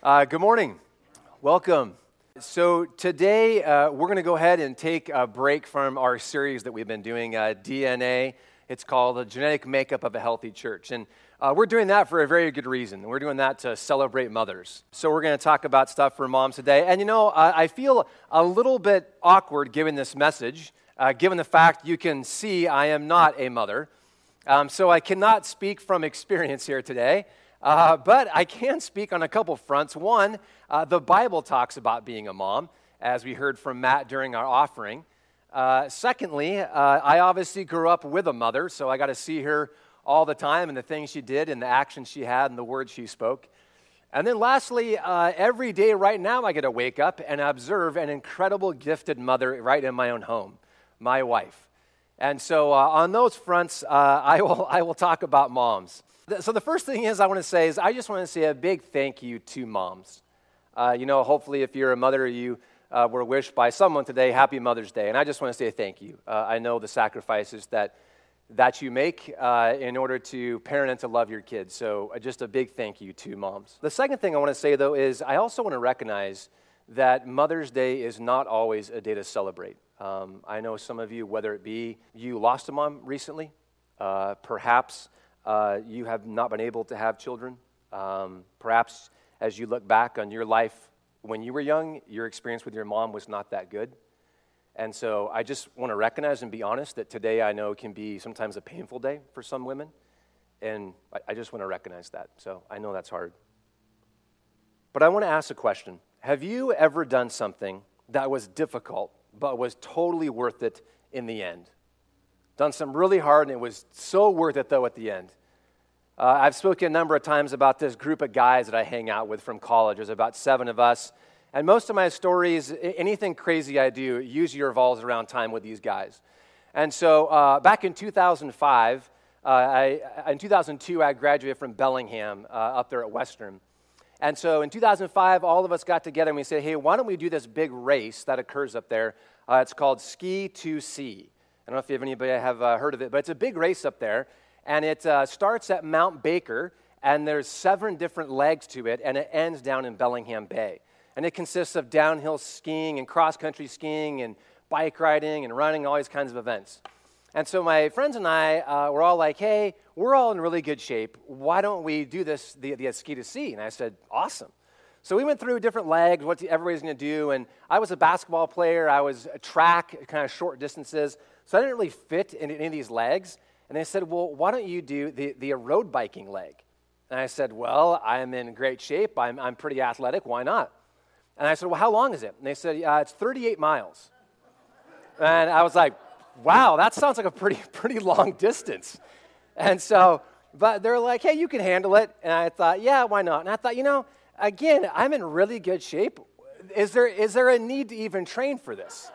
Good morning. Welcome. So today we're going to go ahead and take a break from our series that we've been doing, DNA. It's called The Genetic Makeup of a Healthy Church. And we're doing that for a very good reason. We're doing that to celebrate mothers. So we're going to talk about stuff for moms today. And I feel a little bit awkward giving this message, given the fact you can see I am not a mother. So I cannot speak from experience here today. But I can speak on a couple fronts. One, the Bible talks about being a mom, as we heard from Matt during our offering. Secondly, I obviously grew up with a mother, so I got to see her all the time and the things she did and the actions she had and the words she spoke. And then lastly, every day right now I get to wake up and observe an incredible gifted mother right in my own home, my wife. And so on those fronts, I will talk about moms. So the first thing I just want to say a big thank you to moms. Hopefully if you're a mother, you were wished by someone today, Happy Mother's Day. And I just want to say thank you. I know the sacrifices that you make in order to parent and to love your kids. So just a big thank you to moms. The second thing I want to say, though, is I also want to recognize that Mother's Day is not always a day to celebrate. I know some of you, whether it be you lost a mom recently, perhaps you have not been able to have children. Perhaps as you look back on your life when you were young, your experience with your mom was not that good. And so I just want to recognize and be honest that today I know can be sometimes a painful day for some women. And I just want to recognize that. So I know that's hard. But I want to ask a question. Have you ever done something that was difficult but was totally worth it in the end? Done something really hard, and it was so worth it, though, at the end. I've spoken a number of times about this group of guys that I hang out with from college. There's about 7 of us. And most of my stories, anything crazy I do, usually revolves around time with these guys. And so back in 2005, in 2002, I graduated from Bellingham up there at Western. And so in 2005, all of us got together and we said, hey, why don't we do this big race that occurs up there? It's called Ski to Sea. I don't know if anybody have heard of it, but it's a big race up there, and it starts at Mount Baker, and there's 7 different legs to it, and it ends down in Bellingham Bay. And it consists of downhill skiing and cross-country skiing and bike riding and running, all these kinds of events. And so my friends and I were all like, hey, we're all in really good shape. Why don't we do this, the Ski to Sea? And I said, awesome. So we went through different legs, what everybody's going to do, and I was a basketball player. I was a track, kind of short distances, so I didn't really fit in any of these legs. And they said, well, why don't you do the road biking leg? And I said, well, I'm in great shape. I'm pretty athletic. Why not? And I said, well, how long is it? And they said, it's 38 miles. And I was like, wow, that sounds like a pretty long distance. And so, but they're like, hey, you can handle it. And I thought, yeah, why not? And I thought, again, I'm in really good shape. Is there a need to even train for this?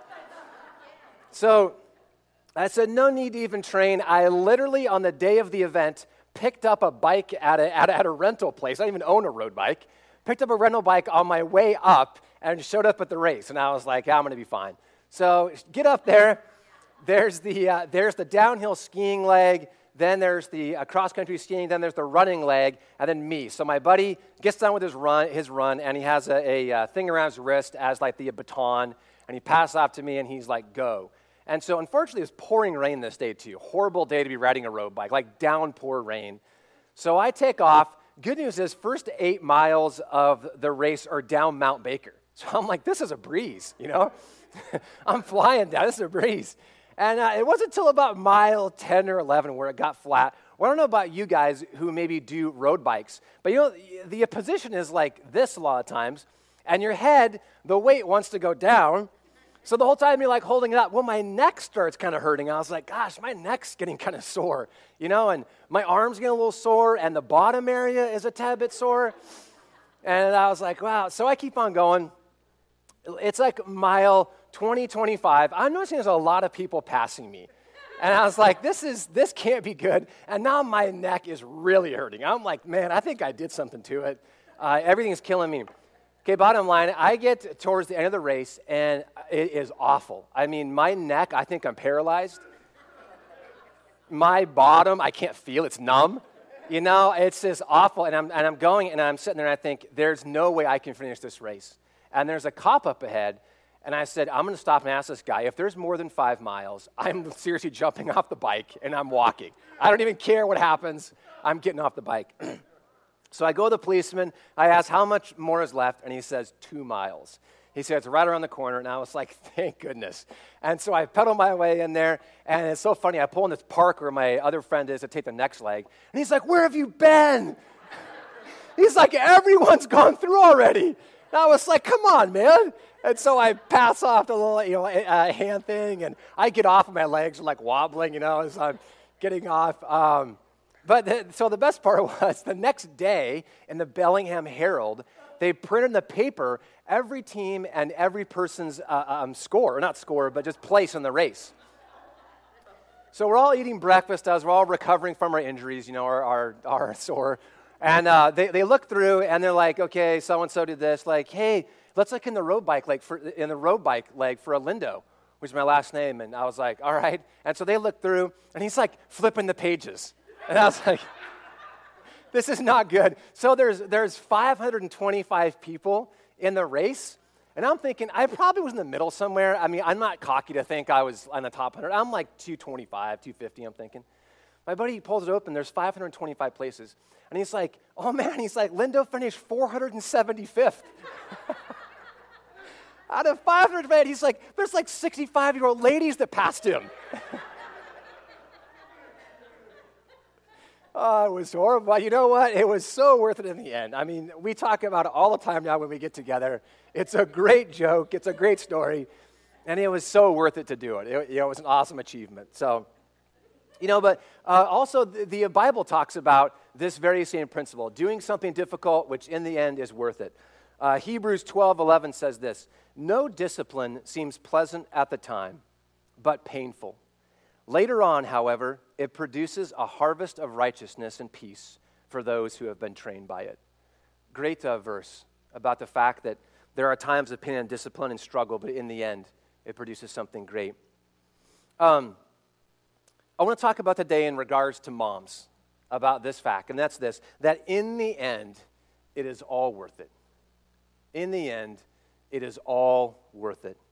So I said, no need to even train. I literally, on the day of the event, picked up a bike at a rental place. I didn't even own a road bike. Picked up a rental bike on my way up and showed up at the race. And I was like, I'm going to be fine. So get up there. There's the downhill skiing leg. Then there's the cross-country skiing, then there's the running leg, and then me. So my buddy gets done with his run, and he has a thing around his wrist as like the baton, and he passes off to me, and he's like, go. And so unfortunately, it's pouring rain this day too. Horrible day to be riding a road bike, like downpour rain. So I take off. Good news is, first 8 miles of the race are down Mount Baker. So I'm like, this is a breeze, I'm flying down. This is a breeze. And it wasn't until about mile 10 or 11 where it got flat. Well, I don't know about you guys who maybe do road bikes, but the position is like this a lot of times, and your head, the weight wants to go down, so the whole time you're like holding it up. Well, my neck starts kind of hurting. I was like, gosh, my neck's getting kind of sore, and my arm's getting a little sore, and the bottom area is a tad bit sore. And I was like, wow. So I keep on going. It's like mile 20, 25, I'm noticing there's a lot of people passing me. And I was like, this can't be good. And now my neck is really hurting. I'm like, man, I think I did something to it. Everything's killing me. Okay, bottom line, I get towards the end of the race, and it is awful. I mean, my neck, I think I'm paralyzed. My bottom, I can't feel. It's numb. It's just awful. And I'm going, and I'm sitting there, and I think, there's no way I can finish this race. And there's a cop up ahead, and I said, I'm going to stop and ask this guy, if there's more than 5 miles, I'm seriously jumping off the bike, and I'm walking. I don't even care what happens. I'm getting off the bike. So I go to the policeman. I ask, how much more is left? And he says, 2 miles. He said, it's right around the corner. And I was like, thank goodness. And so I pedal my way in there. And it's so funny. I pull in this park where my other friend is to take the next leg. And he's like, where have you been? He's like, everyone's gone through already. And I was like, come on, man. And so I pass off the little, hand thing. And I get off and my legs are like wobbling, as I'm getting off. So the best part was the next day in the Bellingham Herald, they printed in the paper every team and every person's score, or not score, but just place in the race. So we're all eating breakfast as we're all recovering from our injuries, our sore. And they look through and they're like, okay, so-and-so did this. Like, hey, let's look in the road bike leg for Lindo, which is my last name. And I was like, all right. And so they look through and he's like flipping the pages. And I was like, this is not good. So there's 525 people in the race, and I'm thinking I probably was in the middle somewhere. I mean, I'm not cocky to think I was on the top 100. I'm like 225, 250, I'm thinking. My buddy pulls it open. There's 525 places. And he's like, oh, man. He's like, Lindo finished 475th. Out of 500, he's like, there's like 65-year-old ladies that passed him. Oh, it was horrible. But you know what? It was so worth it in the end. I mean, we talk about it all the time now when we get together. It's a great joke. It's a great story. And it was so worth it to do it. It was an awesome achievement. So, but also the Bible talks about this very same principle, doing something difficult, which in the end is worth it. Hebrews 12:11 says this, no discipline seems pleasant at the time, but painful. Later on, however, it produces a harvest of righteousness and peace for those who have been trained by it. Great verse about the fact that there are times of pain and discipline and struggle, but in the end, it produces something great. I want to talk about today in regards to moms, about this fact, and that's this, that in the end, it is all worth it. In the end, it is all worth it.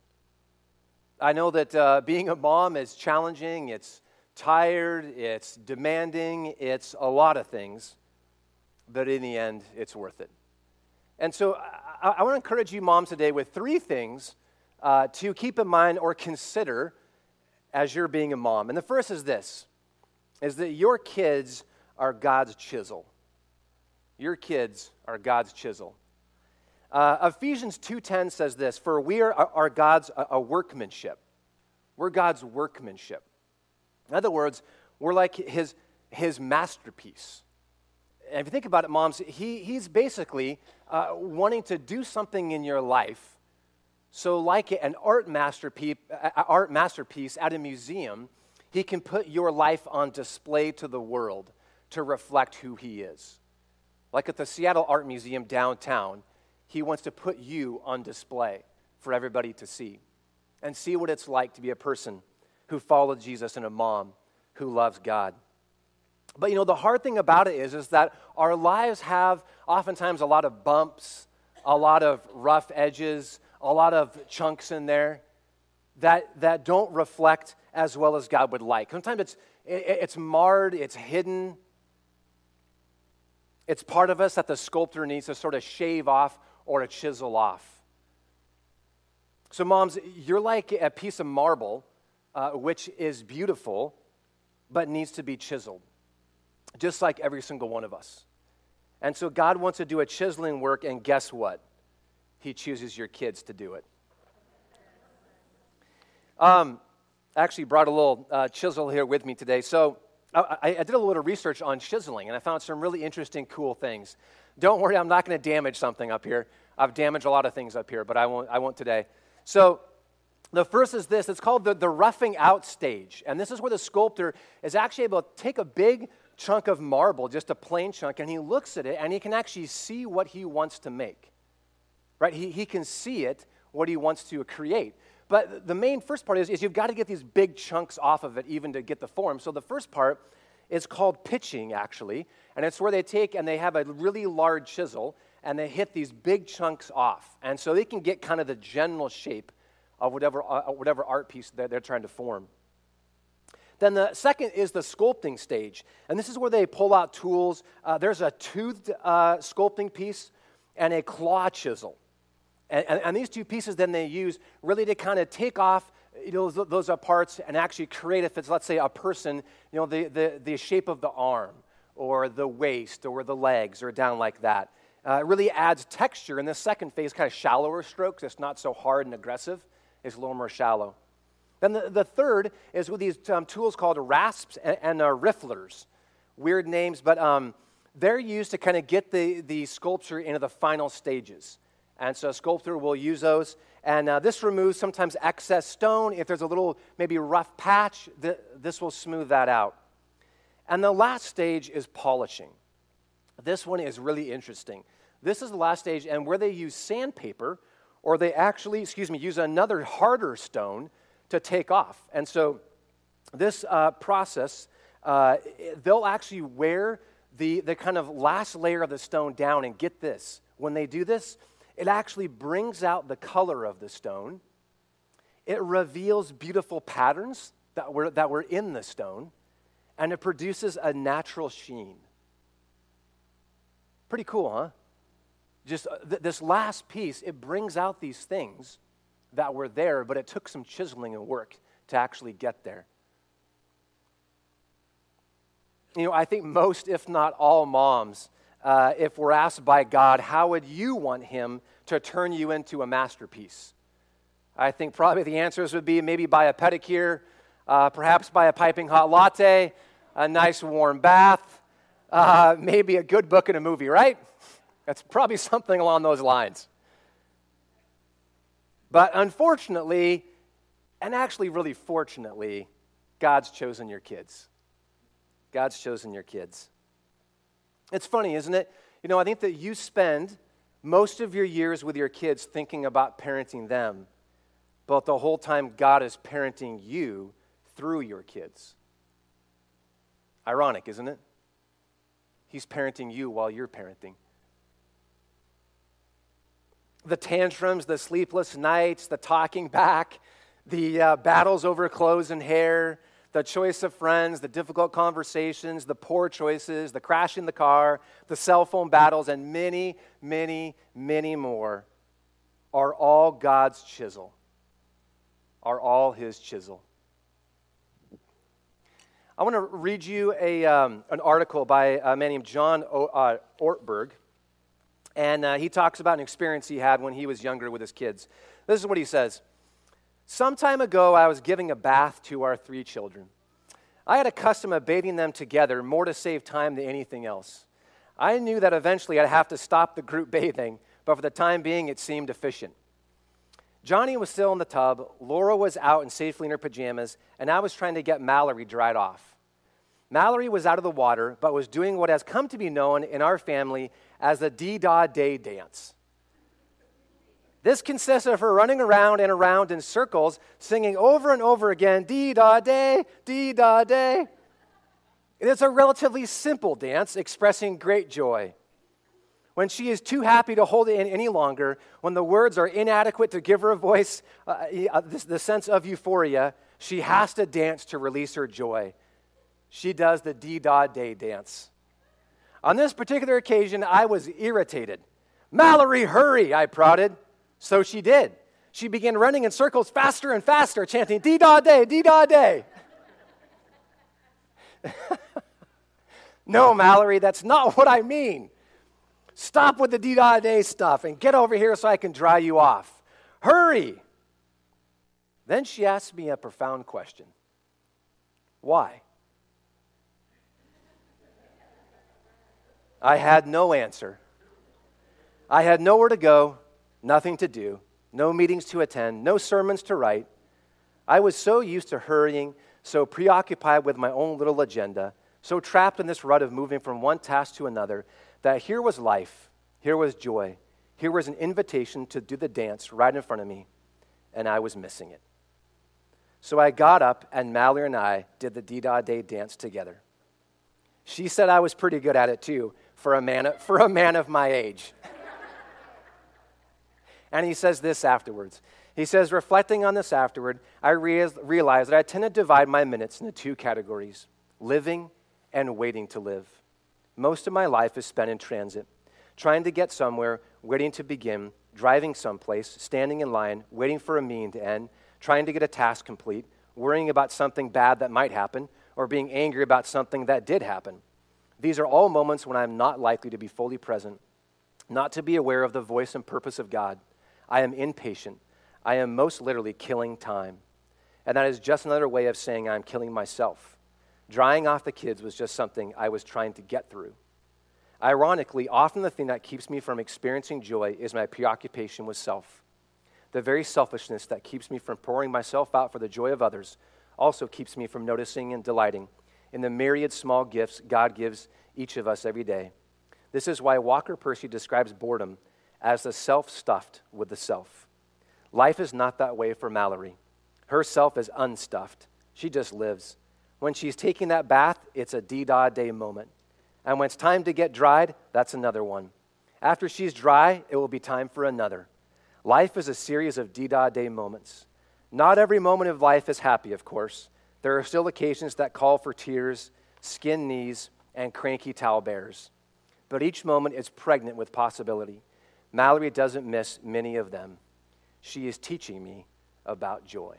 I know that being a mom is challenging, it's tired, it's demanding, it's a lot of things, but in the end, it's worth it. And so I want to encourage you moms today with 3 things to keep in mind or consider as you're being a mom. And the first is this, is that your kids are God's chisel. Your kids are God's chisel. Ephesians 2:10 says this, for we are God's workmanship. We're God's workmanship. In other words, we're like his masterpiece. And if you think about it, moms, he's basically wanting to do something in your life. So like an art masterpiece at a museum, he can put your life on display to the world to reflect who he is. Like at the Seattle Art Museum downtown, he wants to put you on display for everybody to see and see what it's like to be a person who followed Jesus and a mom who loves God. But the hard thing about it is that our lives have oftentimes a lot of bumps, a lot of rough edges, a lot of chunks in there that don't reflect as well as God would like. Sometimes it's marred, it's hidden. It's part of us that the sculptor needs to sort of shave off or to chisel off. So moms, you're like a piece of marble, which is beautiful, but needs to be chiseled, just like every single one of us. And so God wants to do a chiseling work, and guess what? He chooses your kids to do it. I actually brought a little chisel here with me today. So I did a little research on chiseling, and I found some really interesting, cool things. Don't worry, I'm not going to damage something up here. I've damaged a lot of things up here, but I won't today. So the first is this. It's called the roughing out stage. And this is where the sculptor is actually able to take a big chunk of marble, just a plain chunk, and he looks at it, and he can actually see what he wants to make. Right? He can see it, what he wants to create. But the main first part is you've got to get these big chunks off of it even to get the form. So the first part is called pitching, actually. And it's where they take and they have a really large chisel and they hit these big chunks off. And so they can get kind of the general shape of whatever art piece that they're trying to form. Then the second is the sculpting stage. And this is where they pull out tools. There's a toothed sculpting piece and a claw chisel. And these two pieces then they use really to kind of take off those parts and actually create, if it's, let's say, a person, the shape of the arm or the waist or the legs or down like that. It really adds texture. In this second phase, kind of shallower strokes. It's not so hard and aggressive. It's a little more shallow. Then the third is with these tools called rasps and rifflers. Weird names, but they're used to kind of get the sculpture into the final stages. And so a sculptor will use those. And this removes sometimes excess stone. If there's a little maybe rough patch, this will smooth that out. And the last stage is polishing. This one is really interesting. This is the last stage, and where they use sandpaper, or they actually, use another harder stone to take off. And so this process, they'll actually wear the kind of last layer of the stone down, and get this. When they do this, it actually brings out the color of the stone. It reveals beautiful patterns that were in the stone, and it produces a natural sheen. Pretty cool, huh? Just this last piece, it brings out these things that were there, but it took some chiseling and work to actually get there. I think most, if not all moms, if we're asked by God, how would you want him to turn you into a masterpiece? I think probably the answers would be maybe by a pedicure, perhaps by a piping hot latte, a nice warm bath, maybe a good book and a movie, right? That's probably something along those lines. But unfortunately, and actually really fortunately, God's chosen your kids. God's chosen your kids. It's funny, isn't it? I think that you spend most of your years with your kids thinking about parenting them, but the whole time God is parenting you through your kids. Ironic, isn't it? He's parenting you while you're parenting. The tantrums, the sleepless nights, the talking back, the battles over clothes and hair, the choice of friends, the difficult conversations, the poor choices, the crashing the car, the cell phone battles, and many, many, many more are all God's chisel, are all his chisel. I want to read you an article by a man named John Ortberg. And he talks about an experience he had when he was younger with his kids. This is what he says. Some time ago, I was giving a bath to our 3 children. I had a custom of bathing them together, more to save time than anything else. I knew that eventually I'd have to stop the group bathing, but for the time being, it seemed efficient. Johnny was still in the tub, Laura was out and safely in her pajamas, and I was trying to get Mallory dried off. Mallory was out of the water, but was doing what has come to be known in our family as the Dee-Dah-Day dance. This consists of her running around and around in circles, singing over and over again, Dee-Dah-Day, Dee-Dah-Day. It is a relatively simple dance expressing great joy. When she is too happy to hold it in any longer, when the words are inadequate to give her a voice, the sense of euphoria, she has to dance to release her joy. She does the Dee-Dah-Day dance. On this particular occasion, I was irritated. Mallory, hurry, I prodded. So she did. She began running in circles faster and faster, chanting, Dee-Dah-Day, Dee-Dah-Day. No, Mallory, that's not what I mean. Stop with the Dee-Dah-Day stuff and get over here so I can dry you off. Hurry. Then she asked me a profound question. Why? I had no answer. I had nowhere to go, nothing to do, no meetings to attend, no sermons to write. I was so used to hurrying, so preoccupied with my own little agenda, so trapped in this rut of moving from one task to another, that here was life, here was joy, here was an invitation to do the dance right in front of me, and I was missing it. So I got up, and Mallory and I did the Dee-Dah-Day dance together. She said I was pretty good at it too for a man of my age. And he says this afterwards. He says, reflecting on this afterward, I realized that I tend to divide my minutes into two categories, living and waiting to live. Most of my life is spent in transit, trying to get somewhere, waiting to begin, driving someplace, standing in line, waiting for a meeting to end, trying to get a task complete, worrying about something bad that might happen, or being angry about something that did happen. These are all moments when I'm not likely to be fully present, not to be aware of the voice and purpose of God. I am impatient. I am most literally killing time. And that is just another way of saying I'm killing myself. Drying off the kids was just something I was trying to get through. Ironically, often the thing that keeps me from experiencing joy is my preoccupation with self. The very selfishness that keeps me from pouring myself out for the joy of others also keeps me from noticing and delighting in the myriad small gifts God gives each of us every day. This is why Walker Percy describes boredom as the self stuffed with the self. Life is not that way for Mallory. Her self is unstuffed. She just lives. When she's taking that bath, it's a D-da-day moment. And when it's time to get dried, that's another one. After she's dry, it will be time for another. Life is a series of D-da-day moments. Not every moment of life is happy, of course. There are still occasions that call for tears, skinned knees, and cranky towel bears. But each moment is pregnant with possibility. Mallory doesn't miss many of them. She is teaching me about joy.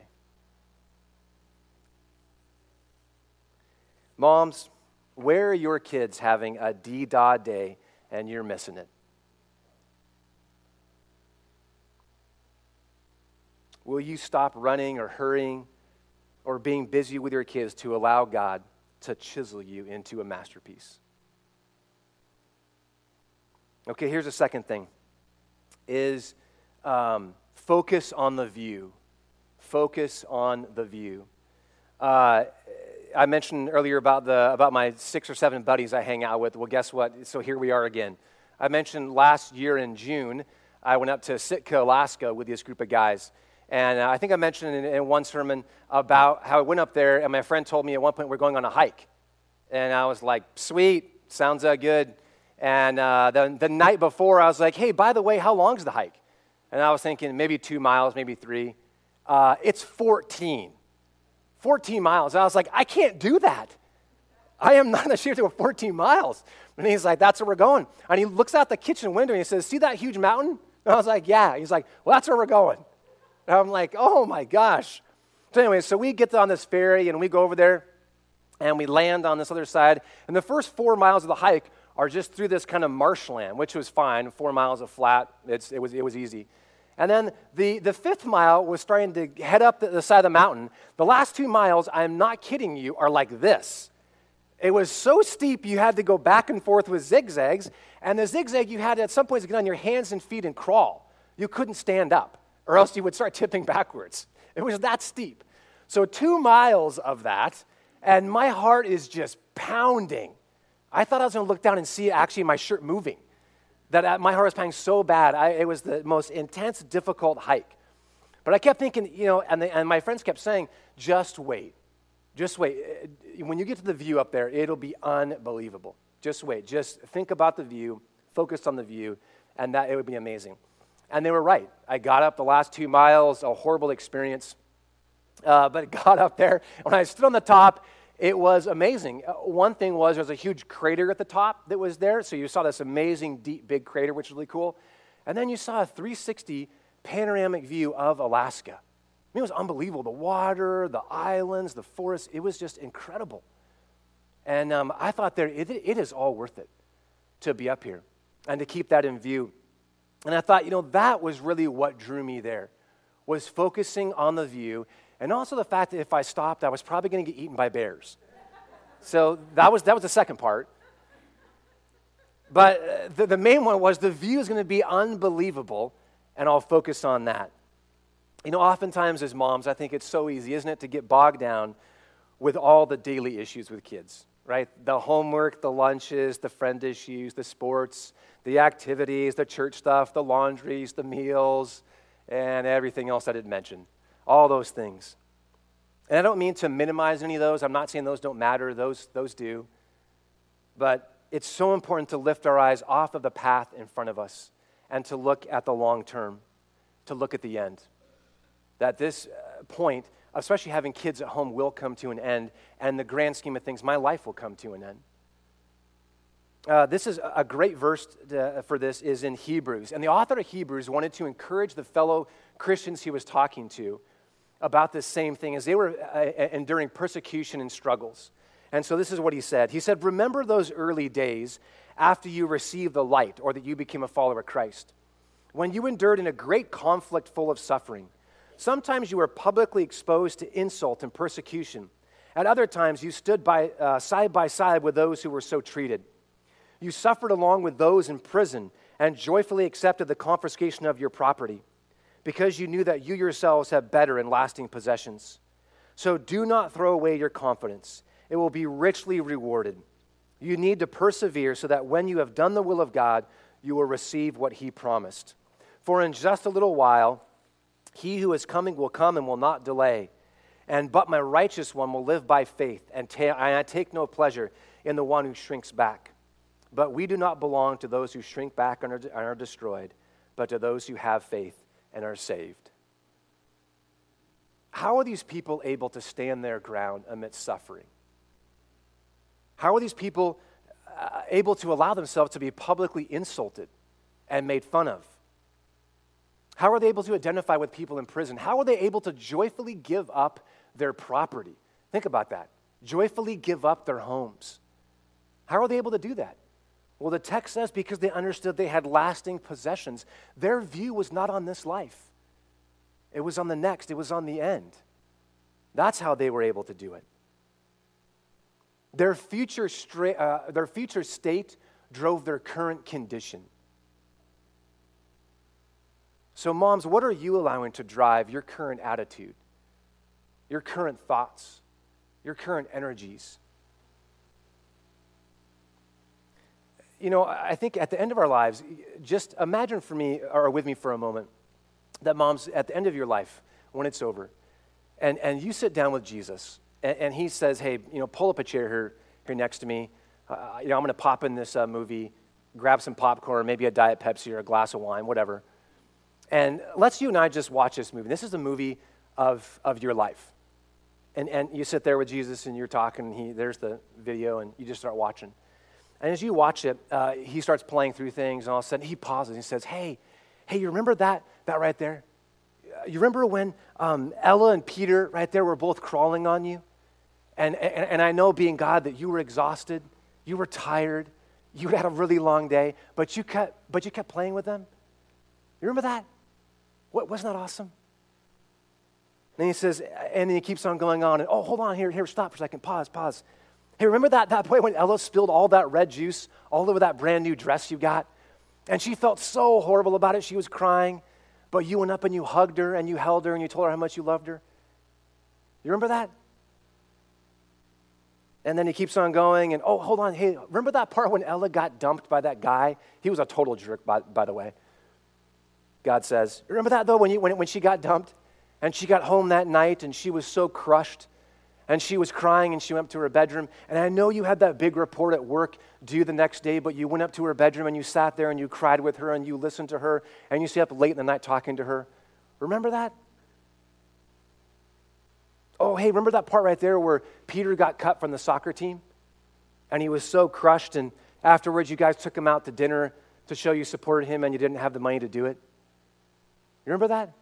Moms, where are your kids having a D-da day and you're missing it? Will you stop running or hurrying or being busy with your kids to allow God to chisel you into a masterpiece? Okay, here's the second thing, is focus on the view. Focus on the view. I mentioned earlier about my 6 or 7 buddies I hang out with. Well, guess what? So here we are again. I mentioned last year in June, I went up to Sitka, Alaska with this group of guys. And I think I mentioned in one sermon about how I went up there, and my friend told me at one point we're going on a hike. And I was like, sweet, sounds good. And the night before, I was like, hey, by the way, how long is the hike? And I was thinking maybe 2 miles, maybe 3. It's 14 miles. I was like, I can't do that. I am not in the shape to go 14 miles. And he's like, that's where we're going. And he looks out the kitchen window and he says, see that huge mountain? And I was like, yeah. He's like, well, that's where we're going. And I'm like, oh my gosh. So anyway, so we get on this ferry and we go over there and we land on this other side. And the first 4 miles of the hike are just through this kind of marshland, which was fine. 4 miles of flat, it was easy. And then the 5th mile was starting to head up the side of the mountain. The last 2 miles, I'm not kidding you, are like this. It was so steep you had to go back and forth with zigzags, and the zigzag you had at some points to get on your hands and feet and crawl. You couldn't stand up, or else you would start tipping backwards. It was that steep. So 2 miles of that, and my heart is just pounding. I thought I was going to look down and see actually my shirt moving. That my heart was pounding so bad. It was the most intense, difficult hike. But I kept thinking, and my friends kept saying, just wait. Just wait. When you get to the view up there, it'll be unbelievable. Just wait. Just think about the view, focus on the view, and that it would be amazing. And they were right. I got up the last 2 miles, a horrible experience, but got up there. When I stood on the top, it was amazing. One thing was there was a huge crater at the top that was there, so you saw this amazing, deep, big crater, which was really cool. And then you saw a 360 panoramic view of Alaska. I mean, it was unbelievable. The water, the islands, the forest, it was just incredible. And I thought it is all worth it to be up here and to keep that in view. And I thought, that was really what drew me there, was focusing on the view, and also the fact that if I stopped, I was probably going to get eaten by bears. So that was the second part. But the main one was the view is going to be unbelievable, and I'll focus on that. Oftentimes as moms, I think it's so easy, isn't it, to get bogged down with all the daily issues with kids, right? The homework, the lunches, the friend issues, the sports, the activities, the church stuff, the laundries, the meals, and everything else I didn't mention. All those things. And I don't mean to minimize any of those. I'm not saying those don't matter. Those do. But it's so important to lift our eyes off of the path in front of us and to look at the long term, to look at the end. That this point, especially having kids at home, will come to an end, and the grand scheme of things, my life will come to an end. This is a great verse for this is in Hebrews. And the author of Hebrews wanted to encourage the fellow Christians he was talking to about this same thing as they were enduring persecution and struggles. And so this is what he said. He said, remember those early days after you received the light or that you became a follower of Christ, when you endured in a great conflict full of suffering. Sometimes you were publicly exposed to insult and persecution. At other times you stood side by side with those who were so treated. You suffered along with those in prison and joyfully accepted the confiscation of your property because you knew that you yourselves have better and lasting possessions. So do not throw away your confidence. It will be richly rewarded. You need to persevere so that when you have done the will of God, you will receive what he promised. For in just a little while, he who is coming will come and will not delay. But my righteous one will live by faith, and I take no pleasure in the one who shrinks back. But we do not belong to those who shrink back and are destroyed, but to those who have faith and are saved. How are these people able to stand their ground amidst suffering? How are these people able to allow themselves to be publicly insulted and made fun of? How are they able to identify with people in prison? How are they able to joyfully give up their property? Think about that. Joyfully give up their homes. How are they able to do that? Well, the text says because they understood they had lasting possessions. Their view was not on this life. It was on the next. It was on the end. That's how they were able to do it. Their future state drove their current condition. So moms, what are you allowing to drive your current attitude, your current thoughts, your current energies? You know, I think at the end of our lives, just imagine for me, or with me for a moment, that moms, at the end of your life, when it's over, and you sit down with Jesus, and he says, hey, pull up a chair here next to me. I'm going to pop in this movie, grab some popcorn, maybe a Diet Pepsi or a glass of wine, whatever. And let's you and I just watch this movie. This is a movie of your life. And you sit there with Jesus, and you're talking, and there's the video, and you just start watching. And as you watch it, he starts playing through things, and all of a sudden he pauses and he says, hey, you remember that right there? You remember when Ella and Peter right there were both crawling on you? And I know, being God, that you were exhausted, you were tired, you had a really long day, but you kept playing with them. You remember that? Wasn't that awesome? And he says, and then he keeps on going on, and hold on, here, stop for a second, pause. Hey, remember that point when Ella spilled all that red juice all over that brand new dress you got? And she felt so horrible about it. She was crying, but you went up and you hugged her and you held her and you told her how much you loved her. You remember that? And then he keeps on going, and hold on, hey, remember that part when Ella got dumped by that guy? He was a total jerk, by the way. God says, remember that though, when she got dumped and she got home that night and she was so crushed and she was crying and she went up to her bedroom, and I know you had that big report at work due the next day, but you went up to her bedroom and you sat there and you cried with her and you listened to her and you stayed up late in the night talking to her. Remember that? Oh, hey, remember that part right there where Peter got cut from the soccer team and he was so crushed, and afterwards you guys took him out to dinner to show you supported him and you didn't have the money to do it? You remember that?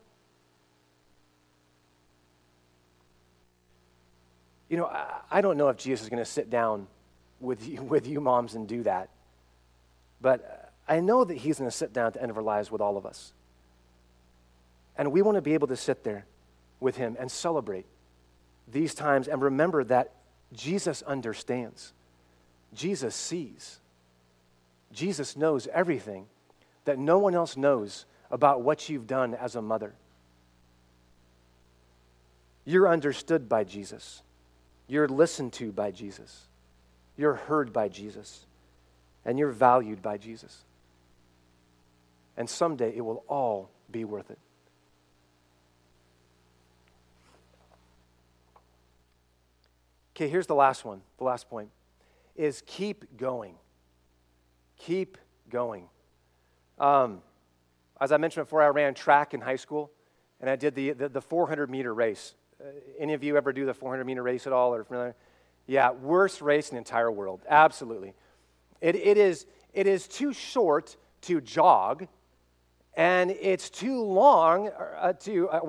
I don't know if Jesus is going to sit down with you moms and do that, but I know that he's going to sit down at the end of our lives with all of us. And we want to be able to sit there with him and celebrate these times and remember that Jesus understands. Jesus sees. Jesus knows everything that no one else knows about what you've done as a mother. You're understood by Jesus. You're listened to by Jesus. You're heard by Jesus. And you're valued by Jesus. And someday it will all be worth it. Okay, here's the last one, the last point. is keep going. Keep going. As I mentioned before, I ran track in high school, and I did the 400-meter race. Any of you ever do the 400-meter race at all? Or familiar? Yeah, worst race in the entire world. Absolutely. It is too short to jog, and it's too long it's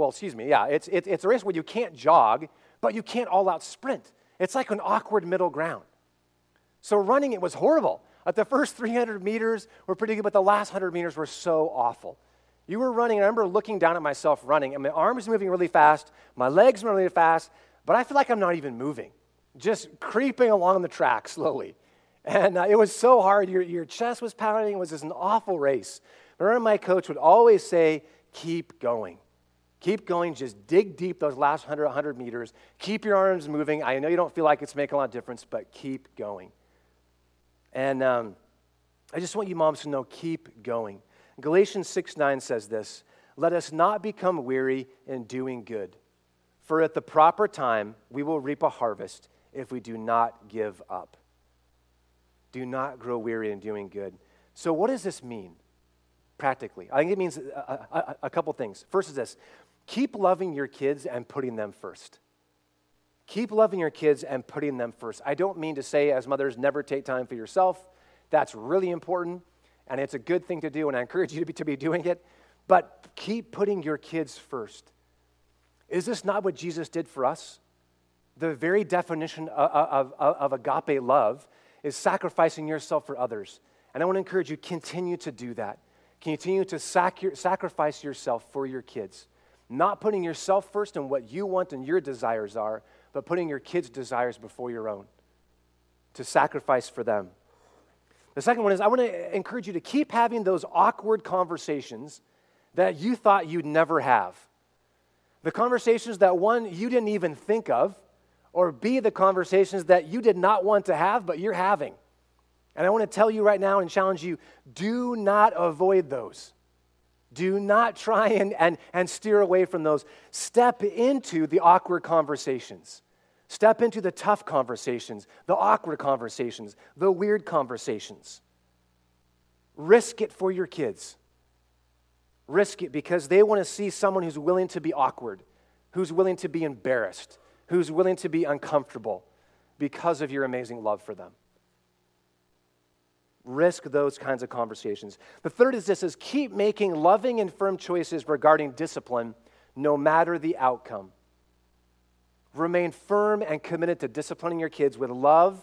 a race where you can't jog, but you can't all-out sprint. It's like an awkward middle ground. So running, it was horrible. The first 300 meters were pretty good, but the last 100 meters were so awful. You were running, I remember looking down at myself running, and my arms moving really fast, my legs moving really fast, but I feel like I'm not even moving, just creeping along the track slowly. And it was so hard. Your chest was pounding. It was just an awful race. I remember my coach would always say, keep going. Keep going. Just dig deep those last 100 meters. Keep your arms moving. I know you don't feel like it's making a lot of difference, but keep going. And I just want you moms to know, keep going. Galatians 6:9 says this, let us not become weary in doing good, for at the proper time we will reap a harvest if we do not give up. Do not grow weary in doing good. So what does this mean practically? I think it means a couple things. First is this, keep loving your kids and putting them first. Keep loving your kids and putting them first. I don't mean to say, as mothers, never take time for yourself. That's really important, and it's a good thing to do, and I encourage you to be doing it. But keep putting your kids first. Is this not what Jesus did for us? The very definition of agape love is sacrificing yourself for others. And I want to encourage you, continue to do that. Continue to sacrifice yourself for your kids. Not putting yourself first and what you want and your desires are, but putting your kids' desires before your own. To sacrifice for them. The second one is I want to encourage you to keep having those awkward conversations that you thought you'd never have. The conversations that, one, you didn't even think of, or B, the conversations that you did not want to have, but you're having. And I want to tell you right now and challenge you, do not avoid those. Do not try and steer away from those. Step into the awkward conversations. Step into the tough conversations, the awkward conversations, the weird conversations. Risk it for your kids. Risk it because they want to see someone who's willing to be awkward, who's willing to be embarrassed, who's willing to be uncomfortable because of your amazing love for them. Risk those kinds of conversations. The third is this, is keep making loving and firm choices regarding discipline no matter the outcome. Remain firm and committed to disciplining your kids with love,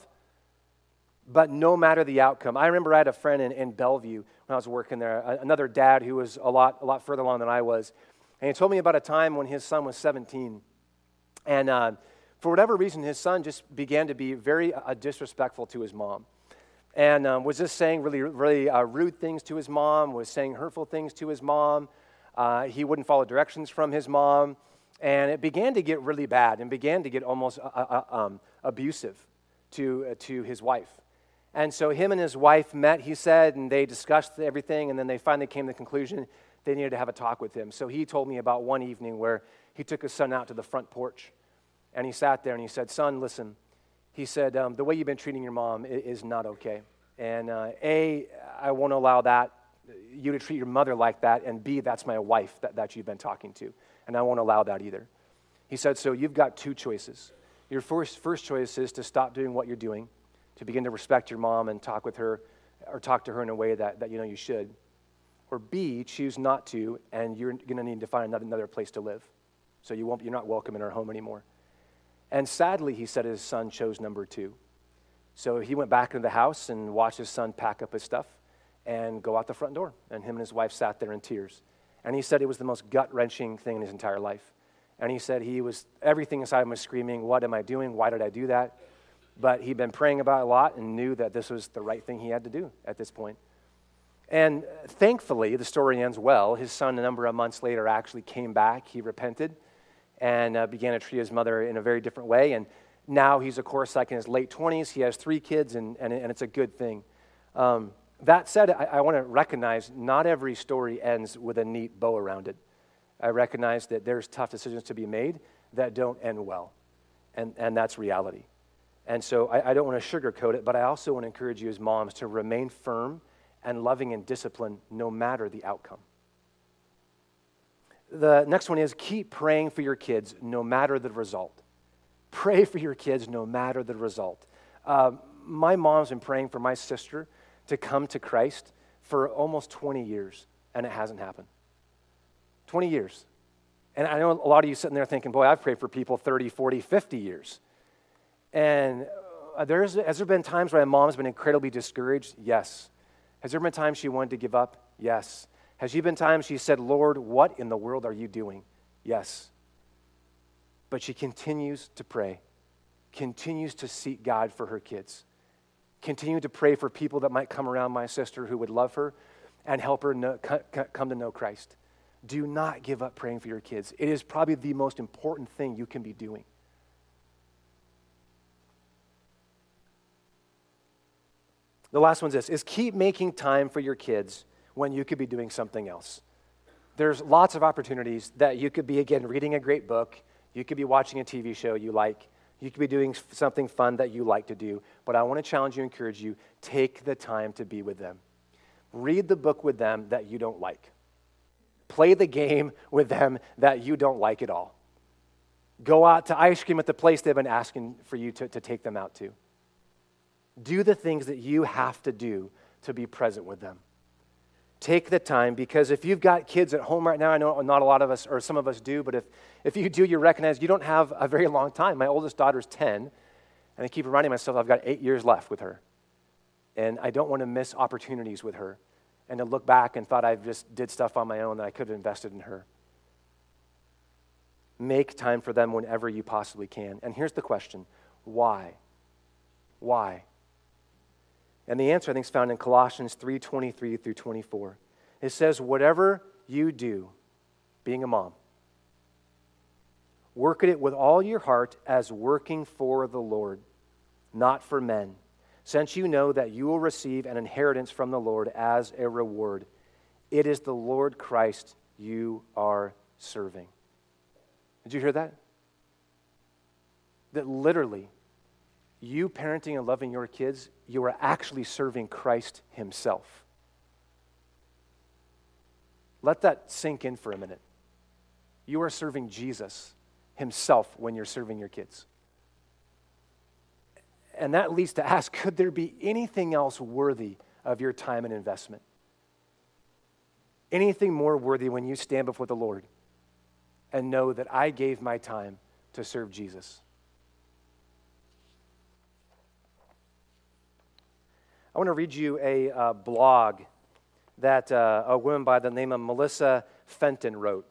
but no matter the outcome. I remember I had a friend in Bellevue when I was working there, another dad who was a lot further along than I was, and he told me about a time when his son was 17, and for whatever reason, his son just began to be very disrespectful to his mom, and was just saying really rude things to his mom, was saying hurtful things to his mom. He wouldn't follow directions from his mom. And it began to get really bad and began to get almost abusive to his wife. And so him and his wife met, he said, and they discussed everything, and then they finally came to the conclusion they needed to have a talk with him. So he told me about one evening where he took his son out to the front porch, and he sat there and he said, son, listen. He said, the way you've been treating your mom is not okay. And A, I won't allow you to treat your mother like that, and B, that's my wife that you've been talking to. And I won't allow that either. He said, so you've got two choices. Your first choice is to stop doing what you're doing, to begin to respect your mom and talk with her, or talk to her in a way that you know you should. Or B, choose not to, and you're going to need to find another place to live. So you're not welcome in our home anymore. And sadly, he said his son chose number 2. So he went back into the house and watched his son pack up his stuff and go out the front door. And him and his wife sat there in tears. And he said it was the most gut-wrenching thing in his entire life. And he said everything inside him was screaming, what am I doing? Why did I do that? But he'd been praying about it a lot and knew that this was the right thing he had to do at this point. And thankfully, the story ends well. His son, a number of months later, actually came back. He repented and began to treat his mother in a very different way. And now he's, of course, like in his late 20s. He has 3 kids, and it's a good thing. That said, I want to recognize not every story ends with a neat bow around it. I recognize that there's tough decisions to be made that don't end well, and that's reality. And so I don't want to sugarcoat it, but I also want to encourage you as moms to remain firm and loving and disciplined no matter the outcome. The next one is keep praying for your kids no matter the result. Pray for your kids no matter the result. My mom's been praying for my sister to come to Christ for almost 20 years, and it hasn't happened. 20 years. And I know a lot of you sitting there thinking, boy, I've prayed for people 30, 40, 50 years. And has there been times where my mom's been incredibly discouraged? Yes. Has there been times she wanted to give up? Yes. Has there been times she said, Lord, what in the world are you doing? Yes. But she continues to pray, continues to seek God for her kids, continue to pray for people that might come around my sister who would love her and help her come to know Christ. Do not give up praying for your kids. It is probably the most important thing you can be doing. The last one is keep making time for your kids when you could be doing something else. There's lots of opportunities that you could be, again, reading a great book. You could be watching a TV show you like. You could be doing something fun that you like to do. But I want to challenge you, encourage you, take the time to be with them. Read the book with them that you don't like. Play the game with them that you don't like at all. Go out to ice cream at the place they've been asking for you to take them out to. Do the things that you have to do to be present with them. Take the time, because if you've got kids at home right now, I know not a lot of us, or some of us do, but if you do, you recognize you don't have a very long time. My oldest daughter's 10, and I keep reminding myself I've got 8 years left with her. And I don't want to miss opportunities with her and to look back and thought I just did stuff on my own that I could have invested in her. Make time for them whenever you possibly can. And here's the question, why? Why? And the answer, I think, is found in Colossians 3:23 through 24. It says, whatever you do, being a mom, work at it with all your heart as working for the Lord, not for men, since you know that you will receive an inheritance from the Lord as a reward. It is the Lord Christ you are serving. Did you hear that? That literally, you parenting and loving your kids, you are actually serving Christ himself. Let that sink in for a minute. You are serving Jesus himself when you're serving your kids. And that leads to ask, could there be anything else worthy of your time and investment? Anything more worthy when you stand before the Lord and know that I gave my time to serve Jesus? I want to read you a blog that a woman by the name of Melissa Fenton wrote.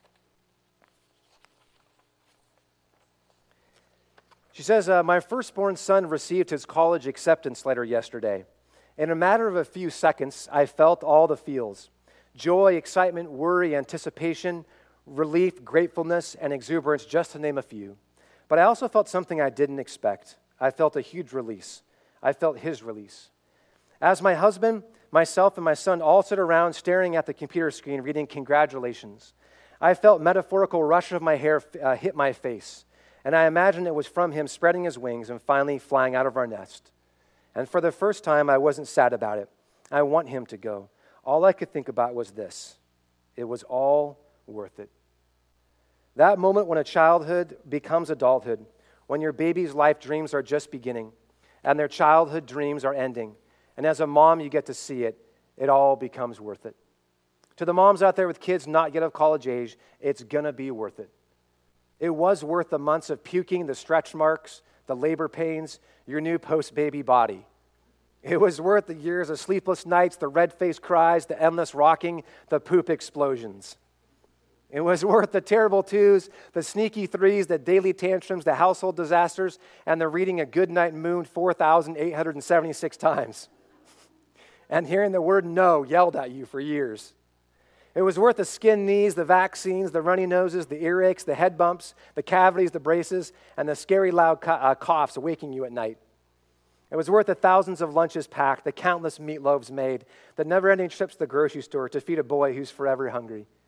She says, my firstborn son received his college acceptance letter yesterday. In a matter of a few seconds, I felt all the feels: joy, excitement, worry, anticipation, relief, gratefulness, and exuberance, just to name a few. But I also felt something I didn't expect. I felt a huge release. I felt his release. As my husband, myself, and my son all sit around staring at the computer screen reading congratulations, I felt metaphorical rush of my hair hit my face, and I imagined it was from him spreading his wings and finally flying out of our nest. And for the first time, I wasn't sad about it. I want him to go. All I could think about was this: it was all worth it. That moment when a childhood becomes adulthood, when your baby's life dreams are just beginning and their childhood dreams are ending, and as a mom, you get to see it, it all becomes worth it. To the moms out there with kids not yet of college age, it's going to be worth it. It was worth the months of puking, the stretch marks, the labor pains, your new post-baby body. It was worth the years of sleepless nights, the red-faced cries, the endless rocking, the poop explosions. It was worth the terrible twos, the sneaky threes, the daily tantrums, the household disasters, and the reading a goodnight moon 4,876 times. And hearing the word no yelled at you for years. It was worth the skinned knees, the vaccines, the runny noses, the earaches, the head bumps, the cavities, the braces, and the scary loud coughs waking you at night. It was worth the thousands of lunches packed, the countless meatloaves made, the never-ending trips to the grocery store to feed a boy who's forever hungry.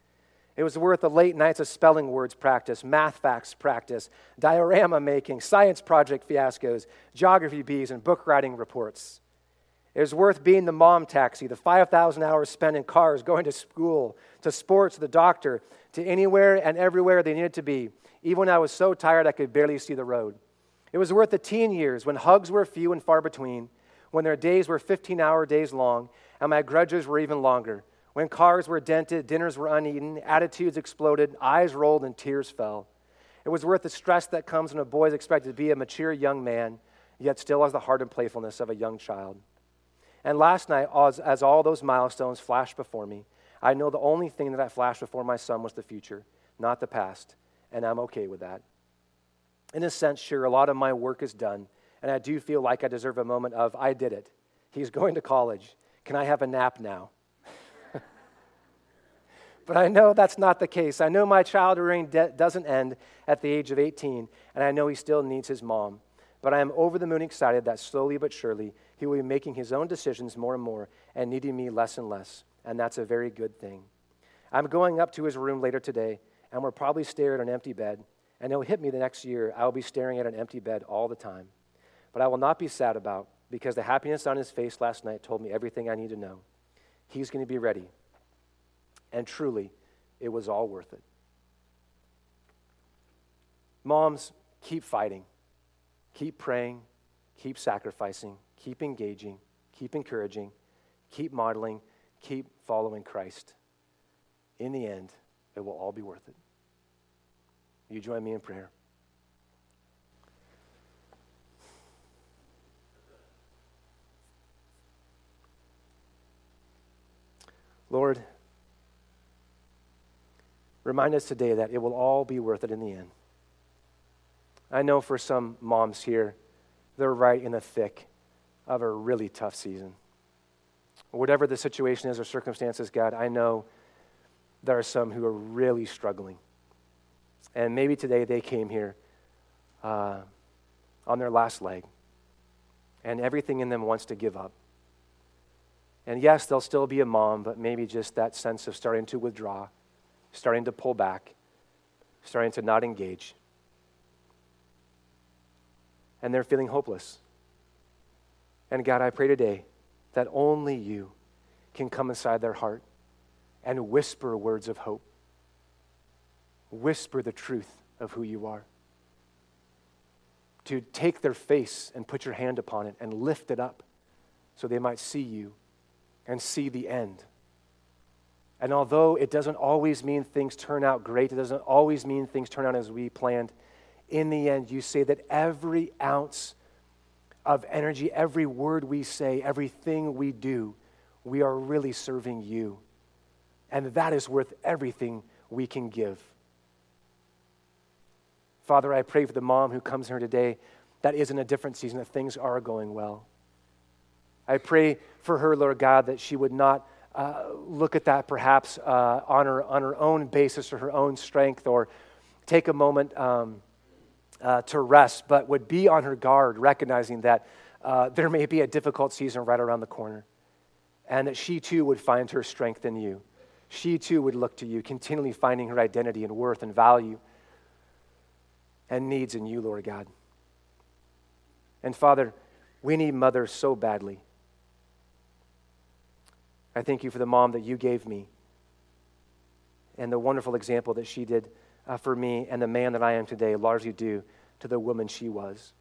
It was worth the late nights of spelling words practice, math facts practice, diorama making, science project fiascos, geography bees, and book writing reports. It was worth being the mom taxi, the 5,000 hours spent in cars, going to school, to sports, to the doctor, to anywhere and everywhere they needed to be, even when I was so tired I could barely see the road. It was worth the teen years when hugs were few and far between, when their days were 15-hour days long, and my grudges were even longer, when cars were dented, dinners were uneaten, attitudes exploded, eyes rolled, and tears fell. It was worth the stress that comes when a boy is expected to be a mature young man, yet still has the heart and playfulness of a young child. And last night, as all those milestones flashed before me, I know the only thing that flashed before my son was the future, not the past, and I'm okay with that. In a sense, sure, a lot of my work is done, and I do feel like I deserve a moment of, I did it. He's going to college. Can I have a nap now? But I know that's not the case. I know my child rearing doesn't end at the age of 18, and I know he still needs his mom. But I am over the moon excited that slowly but surely he will be making his own decisions more and more and needing me less and less, and that's a very good thing. I'm going up to his room later today, and we'll probably stare at an empty bed, and it'll hit me the next year. I will be staring at an empty bed all the time. But I will not be sad about, because the happiness on his face last night told me everything I need to know. He's going to be ready. And truly, it was all worth it. Moms, keep fighting. Keep praying. Keep sacrificing. Keep engaging. Keep encouraging. Keep modeling. Keep following Christ. In the end, it will all be worth it. Will you join me in prayer? Lord, remind us today that it will all be worth it in the end. I know for some moms here, they're right in the thick of a really tough season. Whatever the situation is or circumstances, God, I know there are some who are really struggling. And maybe today they came here on their last leg, and everything in them wants to give up. And yes, they'll still be a mom, but maybe just that sense of starting to withdraw, starting to pull back, starting to not engage. And they're feeling hopeless. And God, I pray today that only you can come inside their heart and whisper words of hope. Whisper the truth of who you are. To take their face and put your hand upon it and lift it up so they might see you and see the end. And although it doesn't always mean things turn out great, it doesn't always mean things turn out as we planned, in the end, you say that every ounce of energy, every word we say, everything we do, we are really serving you. And that is worth everything we can give. Father, I pray for the mom who comes here today that is in a different season, that things are going well. I pray for her, Lord God, that she would not look at that perhaps on her own basis or her own strength, or take a moment to rest, but would be on her guard, recognizing that there may be a difficult season right around the corner, and that she too would find her strength in you. She too would look to you, continually finding her identity and worth and value and needs in you, Lord God. And Father, we need mothers so badly. I thank you for the mom that you gave me and the wonderful example that she did for me, and the man that I am today largely due to the woman she was.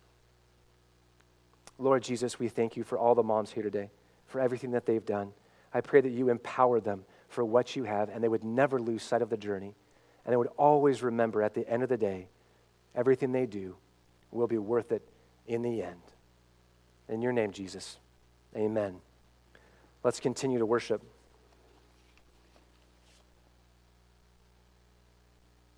Lord Jesus, we thank you for all the moms here today, for everything that they've done. I pray that you empower them for what you have, and they would never lose sight of the journey, and they would always remember at the end of the day, everything they do will be worth it in the end. In your name, Jesus, amen. Let's continue to worship.